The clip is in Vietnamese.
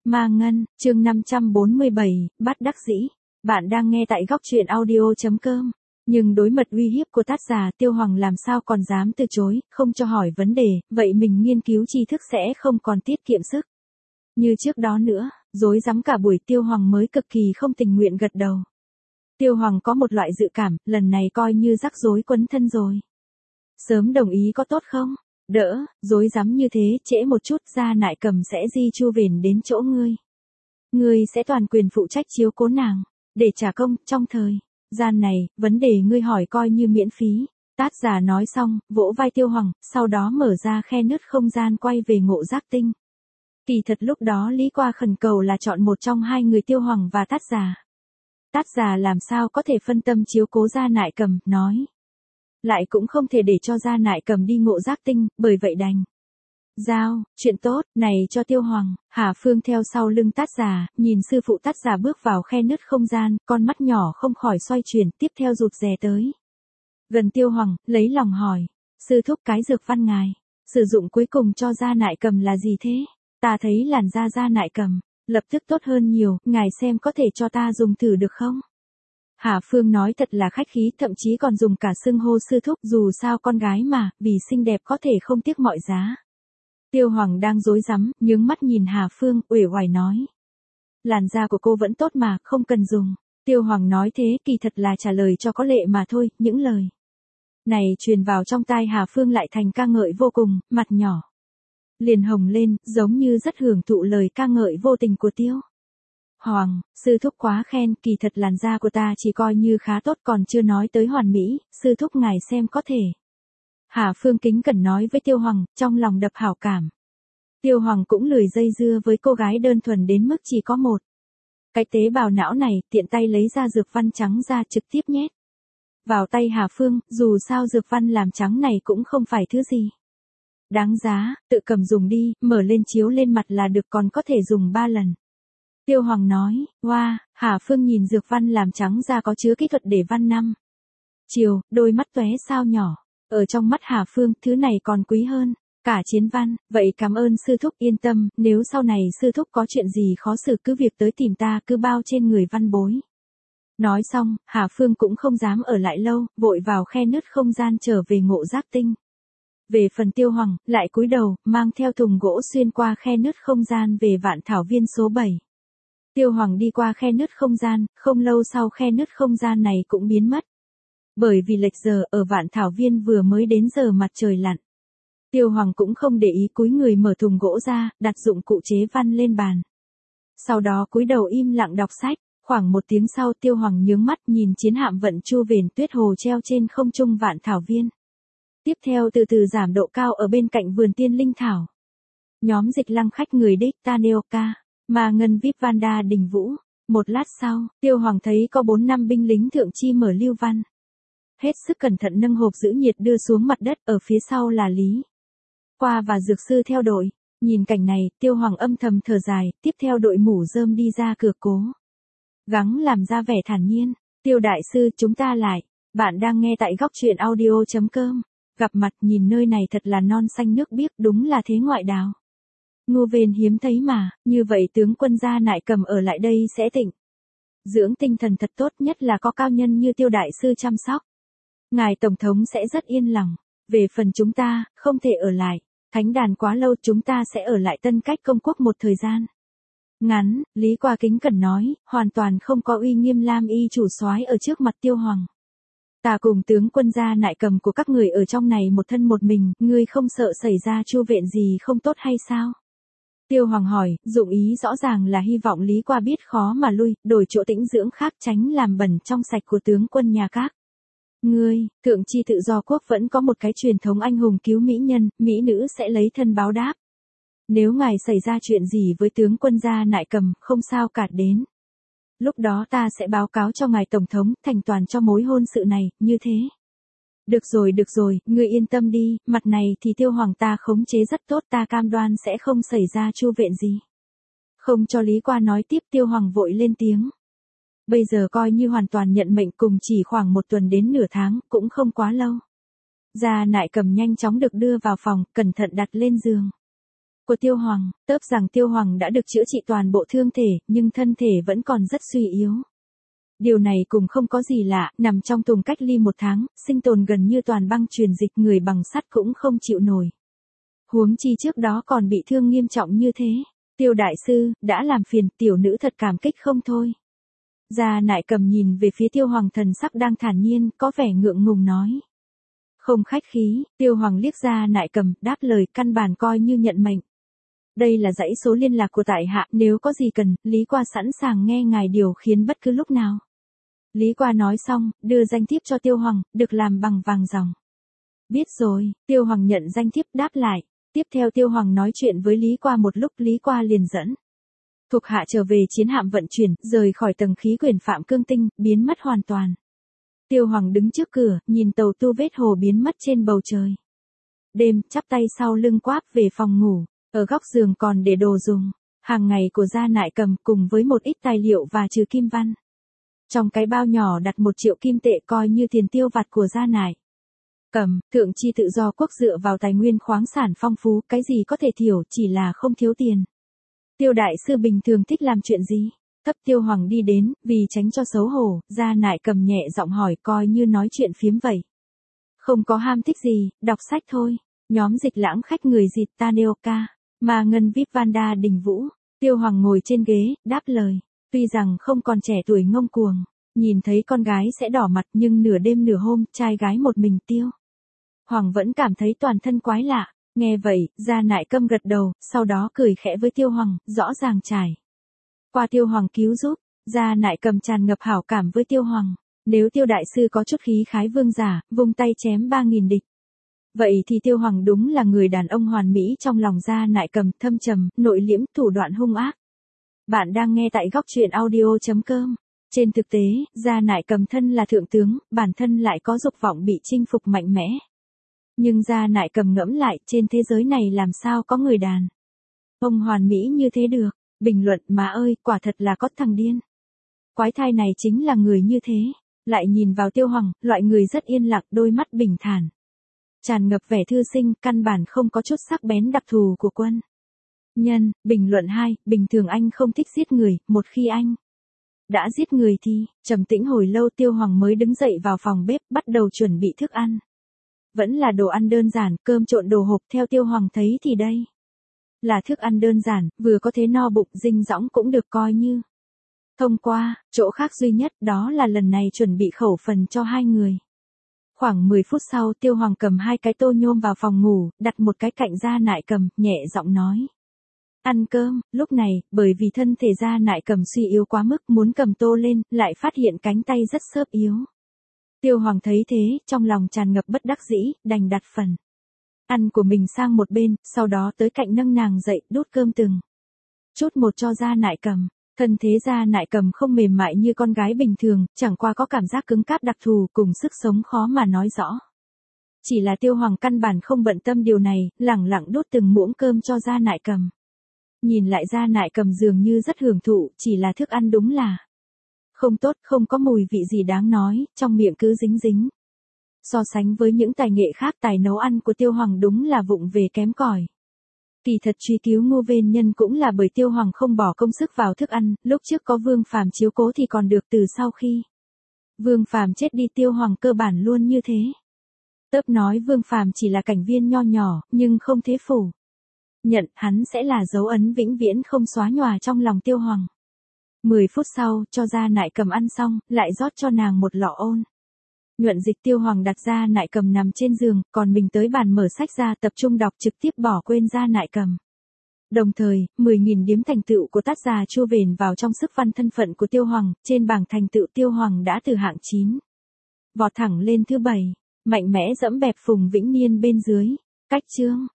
Ma Ngân, chương 547, bắt đắc dĩ. Bạn đang nghe tại góc truyện audio.com. Nhưng đối mặt uy hiếp của tác giả Tiêu Hoàng làm sao còn dám từ chối, không cho hỏi vấn đề, vậy mình nghiên cứu tri thức sẽ không còn tiết kiệm sức. Như trước đó nữa, rối rắm cả buổi Tiêu Hoàng mới cực kỳ không tình nguyện gật đầu. Tiêu Hoàng có một loại dự cảm, lần này coi như rắc rối quấn thân rồi. Sớm đồng ý có tốt không? Đỡ, rối rắm như thế, trễ một chút Gia Nại Cầm sẽ di chu vền đến chỗ ngươi. Ngươi sẽ toàn quyền phụ trách chiếu cố nàng, để trả công, trong thời gian này, vấn đề ngươi hỏi coi như miễn phí. Tác giả nói xong, vỗ vai Tiêu Hoàng, sau đó mở ra khe nứt không gian quay về Ngộ Giác Tinh. Kỳ thật lúc đó Lý Qua khẩn cầu là chọn một trong hai người Tiêu Hoàng và tác giả. Tác giả làm sao có thể phân tâm chiếu cố Gia Nại Cầm, nói. Lại cũng không thể để cho Gia Nại Cầm đi Ngộ Giác Tinh, bởi vậy đành giao chuyện tốt này cho Tiêu Hoàng. Hà Phương theo sau lưng tác giả, nhìn sư phụ tác giả bước vào khe nứt không gian, con mắt nhỏ không khỏi xoay chuyển, tiếp theo rụt rè tới gần Tiêu Hoàng, lấy lòng hỏi, sư thúc cái dược văn ngài sử dụng cuối cùng cho Gia Nại Cầm là gì thế? Ta thấy làn da Gia Nại Cầm lập tức tốt hơn nhiều, ngài xem có thể cho ta dùng thử được không? Hà Phương nói thật là khách khí, thậm chí còn dùng cả xưng hô sư thúc, dù sao con gái mà, vì xinh đẹp có thể không tiếc mọi giá. Tiêu Hoàng đang rối rắm, nhướng mắt nhìn Hà Phương, uể oải nói. Làn da của cô vẫn tốt mà, không cần dùng. Tiêu Hoàng nói thế, kỳ thật là trả lời cho có lệ mà thôi, những lời này truyền vào trong tai Hà Phương lại thành ca ngợi vô cùng, mặt nhỏ liền hồng lên, giống như rất hưởng thụ lời ca ngợi vô tình của Tiêu Hoàng. Sư thúc quá khen, kỳ thật làn da của ta chỉ coi như khá tốt, còn chưa nói tới hoàn mỹ, sư thúc ngài xem có thể. Hà Phương kính cẩn nói với Tiêu Hoàng, trong lòng đập hảo cảm. Tiêu Hoàng cũng lười dây dưa với cô gái đơn thuần đến mức chỉ có một cái tế bào não này, tiện tay lấy ra dược văn trắng ra trực tiếp nhét vào tay Hà Phương, dù sao dược văn làm trắng này cũng không phải thứ gì đáng giá, tự cầm dùng đi, mở lên chiếu lên mặt là được, còn có thể dùng 3 lần. Tiêu Hoàng nói, wow, Hà Phương nhìn dược văn làm trắng ra có chứa kỹ thuật để văn năm chiều, đôi mắt tóe sao nhỏ. Ở trong mắt Hà Phương, thứ này còn quý hơn cả chiến văn, vậy cảm ơn sư thúc, yên tâm, nếu sau này sư thúc có chuyện gì khó xử cứ việc tới tìm ta, cứ bao trên người văn bối. Nói xong, Hà Phương cũng không dám ở lại lâu, vội vào khe nứt không gian trở về Ngộ Giác Tinh. Về phần Tiêu Hoàng, lại cúi đầu, mang theo thùng gỗ xuyên qua khe nứt không gian về Vạn Thảo Viên số 7. Tiêu Hoàng đi qua khe nứt không gian, không lâu sau khe nứt không gian này cũng biến mất. Bởi vì lệch giờ ở Vạn Thảo Viên vừa mới đến giờ mặt trời lặn. Tiêu Hoàng cũng không để ý, cúi người mở thùng gỗ ra, đặt dụng cụ chế văn lên bàn. Sau đó cúi đầu im lặng đọc sách. Khoảng 1 tiếng sau Tiêu Hoàng nhướng mắt nhìn chiến hạm vận chu vền tuyết hồ treo trên không trung Vạn Thảo Viên. Tiếp theo từ từ giảm độ cao ở bên cạnh vườn tiên linh thảo. Nhóm Dịch Lăng khách người đích Taneoka, Ma Ngân VIP Vanda Đình Vũ. Một lát sau, Tiêu Hoàng thấy có 4-5 binh lính thượng chi mở lưu văn. Hết sức cẩn thận nâng hộp giữ nhiệt đưa xuống mặt đất, ở phía sau là Lý Qua và dược sư theo đội. Nhìn cảnh này, Tiêu Hoàng âm thầm thở dài, tiếp theo đội mũ rơm đi ra cửa cố gắng làm ra vẻ thản nhiên. Tiêu đại sư, chúng ta lại. Bạn đang nghe tại góc truyện audio.com. Gặp mặt, nhìn nơi này thật là non xanh nước biếc, đúng là thế ngoại đào. Ngô Vên hiếm thấy mà, như vậy tướng quân Gia Nại Cầm ở lại đây sẽ tịnh dưỡng tinh thần thật tốt, nhất là có cao nhân như Tiêu đại sư chăm sóc. Ngài tổng thống sẽ rất yên lòng. Về phần chúng ta, không thể ở lại Thánh Đàn quá lâu, chúng ta sẽ ở lại Tân Cách Công Quốc một thời gian ngắn. Lý Qua kính cẩn nói, hoàn toàn không có uy nghiêm Lam Y chủ soái ở trước mặt Tiêu Hoàng. Ta cùng tướng quân Gia Nại Cầm của các người ở trong này một thân một mình, ngươi không sợ xảy ra chu vện gì không tốt hay sao? Tiêu Hoàng hỏi, dụng ý rõ ràng là hy vọng Lý Qua biết khó mà lui, đổi chỗ tĩnh dưỡng khác, tránh làm bẩn trong sạch của tướng quân nhà các ngươi. Thượng chi tự do quốc vẫn có một cái truyền thống anh hùng cứu mỹ nhân, mỹ nữ sẽ lấy thân báo đáp. Nếu ngài xảy ra chuyện gì với tướng quân Gia Nại Cầm, không sao cả, đến lúc đó ta sẽ báo cáo cho ngài tổng thống, thành toàn cho mối hôn sự này, như thế. Được rồi, ngươi yên tâm đi, mặt này thì Tiêu Hoàng ta khống chế rất tốt, ta cam đoan sẽ không xảy ra chu vện gì. Không cho Lý Qua nói tiếp, Tiêu Hoàng vội lên tiếng. Bây giờ coi như hoàn toàn nhận mệnh, cùng chỉ khoảng 1 tuần đến nửa tháng, cũng không quá lâu. Gia Nại Cầm nhanh chóng được đưa vào phòng, cẩn thận đặt lên giường. của Tiêu Hoàng, tớp rằng Tiêu Hoàng đã được chữa trị toàn bộ thương thể, nhưng thân thể vẫn còn rất suy yếu. Điều này cũng không có gì lạ, nằm trong tùng cách ly 1 tháng, sinh tồn gần như toàn băng truyền dịch, người bằng sắt cũng không chịu nổi. Huống chi trước đó còn bị thương nghiêm trọng như thế. Tiêu đại sư, đã làm phiền, tiểu nữ thật cảm kích không thôi. Gia Nại Cầm nhìn về phía Tiêu Hoàng, thần sắc đang thản nhiên, có vẻ ngượng ngùng nói. Không khách khí, Tiêu Hoàng liếc Gia Nại Cầm, đáp lời, căn bản coi như nhận mệnh. Đây là dãy số liên lạc của tại hạ, nếu có gì cần, Lý Qua sẵn sàng nghe ngài điều khiển bất cứ lúc nào. Lý Qua nói xong, đưa danh thiếp cho Tiêu Hoàng, được làm bằng vàng ròng. Biết rồi, Tiêu Hoàng nhận danh thiếp, đáp lại. Tiếp theo Tiêu Hoàng nói chuyện với Lý Qua một lúc, Lý Qua liền dẫn thuộc hạ trở về chiến hạm vận chuyển, rời khỏi tầng khí quyển Phạm Cương Tinh, biến mất hoàn toàn. Tiêu Hoàng đứng trước cửa, nhìn tàu tu vết hồ biến mất trên bầu trời. Đêm, chắp tay sau lưng quáp về phòng ngủ, ở góc giường còn để đồ dùng hàng ngày của Gia Nại Cầm cùng với một ít tài liệu và trừ kim văn. Trong cái bao nhỏ đặt 1 triệu kim tệ coi như tiền tiêu vặt của Gia Nại Cầm. Thượng chi tự do quốc dựa vào tài nguyên khoáng sản phong phú, cái gì có thể thiểu, chỉ là không thiếu tiền. Tiêu đại sư bình thường thích làm chuyện gì? Thấp Tiêu Hoàng đi đến, vì tránh cho xấu hổ, Gia Nại Cầm nhẹ giọng hỏi, coi như nói chuyện phiếm vậy. Không có ham thích gì, đọc sách thôi. Nhóm Dịch Lãng khách người dịt Taneoka, mà Ngân VIP Vanda Đình Vũ. Tiêu Hoàng ngồi trên ghế, đáp lời. Tuy rằng không còn trẻ tuổi ngông cuồng, nhìn thấy con gái sẽ đỏ mặt, nhưng nửa đêm nửa hôm, trai gái một mình Tiêu Hoàng vẫn cảm thấy toàn thân quái lạ. Nghe vậy, Gia Nại Cầm gật đầu, sau đó cười khẽ với Tiêu Hoàng, rõ ràng trải qua Tiêu Hoàng cứu giúp. Gia Nại Cầm tràn ngập hảo cảm với Tiêu Hoàng. Nếu Tiêu đại sư có chút khí khái vương giả, vung tay chém 3.000 địch. Vậy thì Tiêu Hoàng đúng là người đàn ông hoàn mỹ trong lòng. Gia Nại Cầm, thâm trầm, nội liễm, thủ đoạn hung ác. Bạn đang nghe tại góc truyện audio.com. Trên thực tế, Gia Nại Cầm thân là thượng tướng, bản thân lại có dục vọng bị chinh phục mạnh mẽ. Nhưng Gia Nại Cầm ngẫm lại, trên thế giới này làm sao có người đàn ông hoàn mỹ như thế được. Bình luận, má ơi, quả thật là có thằng điên. Quái thai này chính là người như thế. Lại nhìn vào Tiêu Hoàng, loại người rất yên lặng, đôi mắt bình thản, tràn ngập vẻ thư sinh, căn bản không có chút sắc bén đặc thù của quân nhân. Bình luận 2, bình thường anh không thích giết người, một khi anh đã giết người thì, trầm tĩnh hồi lâu Tiêu Hoàng mới đứng dậy vào phòng bếp, bắt đầu chuẩn bị thức ăn. Vẫn là đồ ăn đơn giản, cơm trộn đồ hộp, theo Tiêu Hoàng thấy thì đây là thức ăn đơn giản, vừa có thể no bụng, dinh dõng cũng được coi như thông qua. Chỗ khác duy nhất đó là lần này chuẩn bị khẩu phần cho 2 người. Khoảng 10 phút sau, Tiêu Hoàng cầm 2 cái tô nhôm vào phòng ngủ, đặt một cái cạnh Gia Nại Cầm, nhẹ giọng nói. Ăn cơm. Lúc này, bởi vì thân thể Gia Nại Cầm suy yếu quá mức, muốn cầm tô lên, lại phát hiện cánh tay rất xớp yếu. Tiêu Hoàng thấy thế, trong lòng tràn ngập bất đắc dĩ, đành đặt phần ăn của mình sang một bên, sau đó tới cạnh nâng nàng dậy, đút cơm từng chút một cho Gia Nại Cầm. Thân thế Gia Nại Cầm không mềm mại như con gái bình thường, chẳng qua có cảm giác cứng cáp đặc thù cùng sức sống khó mà nói rõ. Chỉ là Tiêu Hoàng căn bản không bận tâm điều này, lẳng lặng đút từng muỗng cơm cho Gia Nại Cầm. Nhìn lại Gia Nại Cầm dường như rất hưởng thụ, chỉ là thức ăn đúng là không tốt, không có mùi vị gì đáng nói, trong miệng cứ dính dính. So sánh với những tài nghệ khác, tài nấu ăn của Tiêu Hoàng đúng là vụng về kém cỏi. Kỳ thật truy cứu Ngô Vên Nhân cũng là bởi Tiêu Hoàng không bỏ công sức vào thức ăn, lúc trước có Vương Phàm chiếu cố thì còn được, từ sau khi Vương Phàm chết đi Tiêu Hoàng cơ bản luôn như thế. Tớp nói Vương Phàm chỉ là cảnh viên nho nhỏ, nhưng không thế phủ nhận hắn sẽ là dấu ấn vĩnh viễn không xóa nhòa trong lòng Tiêu Hoàng. 10 phút sau, cho Gia Nại Cầm ăn xong, lại rót cho nàng một lọ ôn nhuận dịch. Tiêu Hoàng đặt Gia Nại Cầm nằm trên giường, còn mình tới bàn mở sách ra tập trung đọc, trực tiếp bỏ quên Gia Nại Cầm. Đồng thời, 10.000 điếm thành tựu của tác giả chua vền vào trong sức văn thân phận của Tiêu Hoàng. Trên bảng thành tựu Tiêu Hoàng đã từ hạng 9 vọt thẳng lên thứ 7, mạnh mẽ dẫm bẹp Phùng Vĩnh Niên bên dưới. Cách chương